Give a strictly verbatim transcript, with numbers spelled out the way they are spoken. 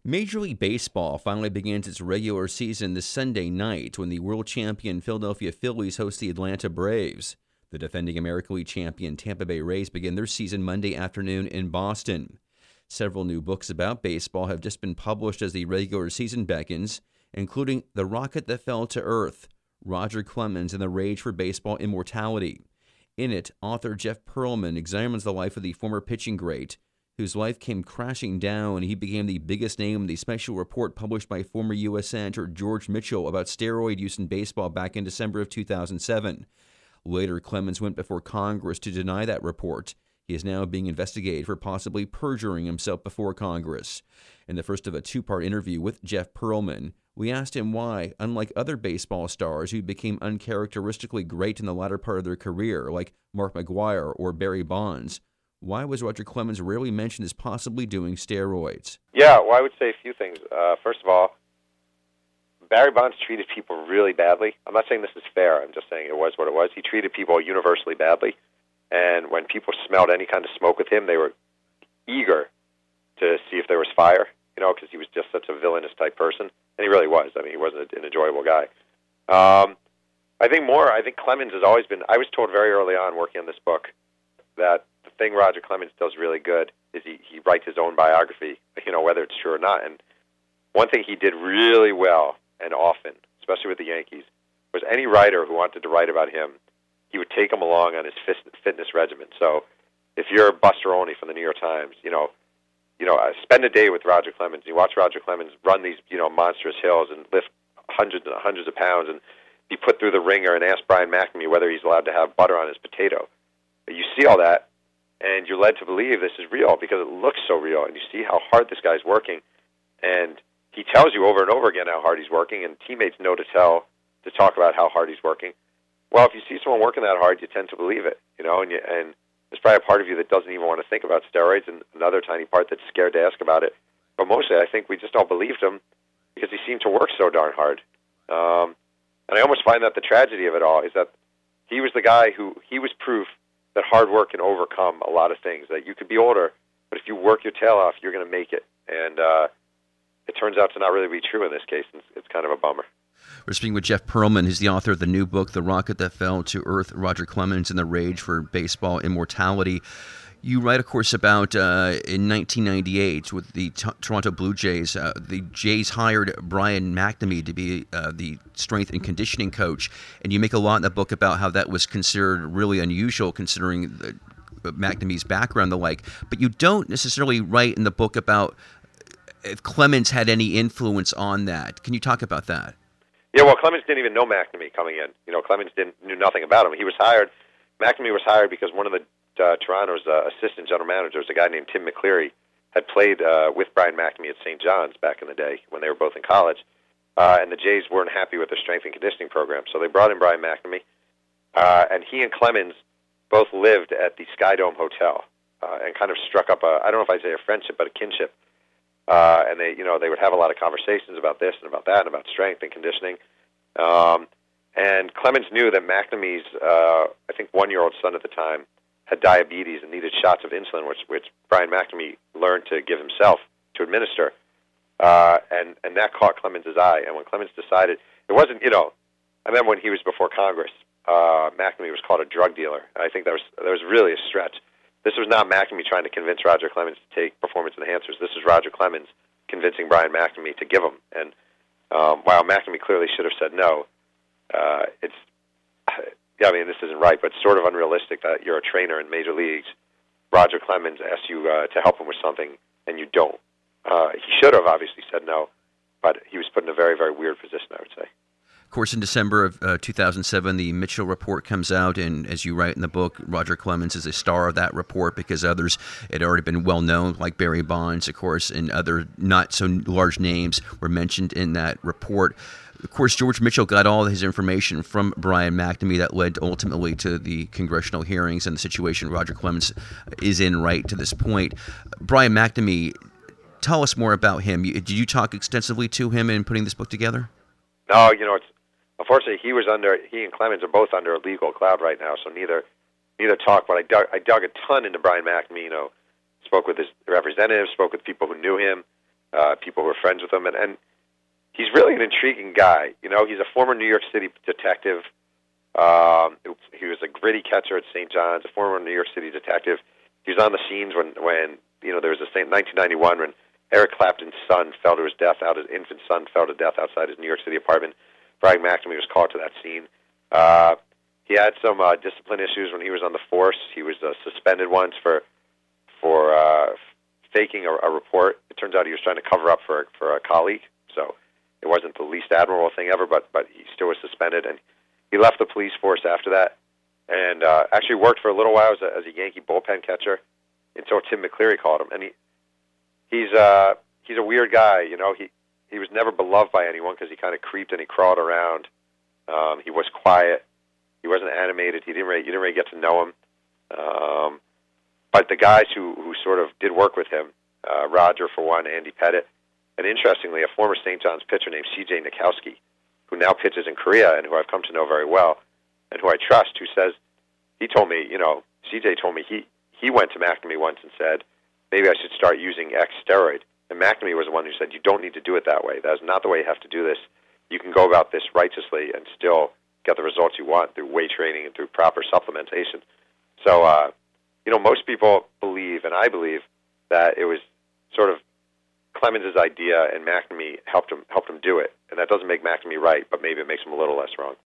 Major League Baseball finally begins its regular season this Sunday night when the world champion Philadelphia Phillies host the Atlanta Braves. The defending American League champion Tampa Bay Rays begin their season Monday afternoon in Boston. Several new books about baseball have just been published as the regular season beckons, including The Rocket That Fell to Earth, Roger Clemens and the Rage for Baseball Immortality. In it, author Jeff Pearlman examines the life of the former pitching great, whose life came crashing down and he became the biggest name in the special report published by former U S Senator George Mitchell about steroid use in baseball back in December of two thousand seven. Later, Clemens went before Congress to deny that report. He is now being investigated for possibly perjuring himself before Congress. In the first of a two-part interview with Jeff Pearlman, we asked him why, unlike other baseball stars who became uncharacteristically great in the latter part of their career, like Mark McGwire or Barry Bonds, why was Roger Clemens rarely mentioned as possibly doing steroids? Yeah, well, I would say a few things. Uh, first of all, Barry Bonds treated people really badly. I'm not saying this is fair. I'm just saying it was what it was. He treated people universally badly. And when people smelled any kind of smoke with him, they were eager to see if there was fire, you know, because he was just such a villainous type person. And he really was. I mean, he wasn't an enjoyable guy. Um, I think more, I think Clemens has always been, I was told very early on working on this book that the thing Roger Clemens does really good is he, he writes his own biography, you know, whether it's true or not. And one thing he did really well and often, especially with the Yankees, was any writer who wanted to write about him, he would take him along on his fitness regimen. So if you're Buster Olney from the New York Times, you know, you know, uh, spend a day with Roger Clemens. You watch Roger Clemens run these, you know, monstrous hills and lift hundreds and hundreds of pounds and be put through the ringer and ask Brian McNamee whether he's allowed to have butter on his potato. You see all that, and you're led to believe this is real because it looks so real, and you see how hard this guy's working, and he tells you over and over again how hard he's working, and teammates know to tell, to talk about how hard he's working. Well, if you see someone working that hard, you tend to believe it, you know, and, you, and there's probably a part of you that doesn't even want to think about steroids, and another tiny part that's scared to ask about it. But mostly, I think we just all believed him because he seemed to work so darn hard. Um, and I almost find that the tragedy of it all is that he was the guy who, he was proof that hard work can overcome a lot of things, that you could be older, but if you work your tail off, you're going to make it. And uh, it turns out to not really be true in this case, and it's kind of a bummer. We're speaking with Jeff Pearlman. He's the author of the new book, The Rocket That Fell to Earth, Roger Clemens and the Rage for Baseball Immortality. You write, of course, about uh, in nineteen ninety-eight with the T- Toronto Blue Jays. Uh, the Jays hired Brian McNamee to be uh, the strength and conditioning coach, and you make a lot in the book about how that was considered really unusual considering the, uh, McNamee's background and the like. But you don't necessarily write in the book about if Clemens had any influence on that. Can you talk about that? Yeah, well, Clemens didn't even know McNamee coming in. You know, Clemens didn't knew nothing about him. He was hired. McNamee was hired because one of the Uh, Toronto's uh, assistant general managers, a guy named Tim McCleary, had played uh, with Brian McNamee at Saint John's back in the day when they were both in college, uh, and the Jays weren't happy with their strength and conditioning program, so they brought in Brian McNamee, uh, and he and Clemens both lived at the Sky Dome Hotel, uh, and kind of struck up a, I don't know if I'd say a friendship, but a kinship, uh, and they, you know, they would have a lot of conversations about this and about that and about strength and conditioning, um, and Clemens knew that McNamee's, uh, I think, one-year-old son at the time had diabetes and needed shots of insulin, which, which Brian McNamee learned to give himself to administer. Uh, and, and that caught Clemens' eye. And when Clemens decided, it wasn't, you know, I remember when he was before Congress, uh, McNamee was called a drug dealer. I think that was, that was really a stretch. This was not McNamee trying to convince Roger Clemens to take performance enhancers. This was Roger Clemens convincing Brian McNamee to give them. And um, while McNamee clearly should have said no, uh, it's... Yeah, I mean, this isn't right, but it's sort of unrealistic that you're a trainer in major leagues. Roger Clemens asks you uh, to help him with something, and you don't. Uh, he should have obviously said no, but he was put in a very, very weird position, I would say. Of course, in December of uh, two thousand seven, the Mitchell Report comes out, and as you write in the book, Roger Clemens is a star of that report because others had already been well known, like Barry Bonds, of course, and other not so large names were mentioned in that report. Of course, George Mitchell got all his information from Brian McNamee that led ultimately to the congressional hearings and the situation Roger Clemens is in right to this point. Brian McNamee, tell us more about him. Did you talk extensively to him in putting this book together? No, you know, it's unfortunately he was under. He and Clemens are both under a legal cloud right now, so neither neither talk. But I dug I dug a ton into Brian McNamee. You know, spoke with his representatives, spoke with people who knew him. uh, people who are friends with him, and, and he's really an intriguing guy. You know, he's a former New York City detective. Um, he was a gritty catcher at Saint John's, a former New York City detective. He was on the scenes when, when you know, there was a nineteen ninety-one when Eric Clapton's son fell to his death out. His infant son fell to death outside his New York City apartment. Brian McNamee was called to that scene. Uh, he had some uh, discipline issues when he was on the force. He was uh, suspended once for for uh, faking a, a report. It turns out he was trying to cover up for for a colleague. So it wasn't the least admirable thing ever, but but he still was suspended, and he left the police force after that, and uh, actually worked for a little while as a, as a Yankee bullpen catcher until Tim McCleary called him. And he he's uh he's a weird guy, you know. He he was never beloved by anyone because he kind of creeped and he crawled around. Um, he was quiet. He wasn't animated. He didn't really, you didn't really get to know him. Um, but the guys who who sort of did work with him, uh, Roger for one, Andy Pettit, and interestingly, a former Saint John's pitcher named C J Nikowski, who now pitches in Korea and who I've come to know very well, and who I trust, who says, he told me, you know, C J told me he, he went to McNamee once and said, maybe I should start using X steroid. And McNamee was the one who said, you don't need to do it that way. That is not the way you have to do this. You can go about this righteously and still get the results you want through weight training and through proper supplementation. So, uh, you know, most people believe, and I believe, that it was sort of Clemens' idea, and McNamee helped him helped him do it. And that doesn't make McNamee right, but maybe it makes him a little less wrong.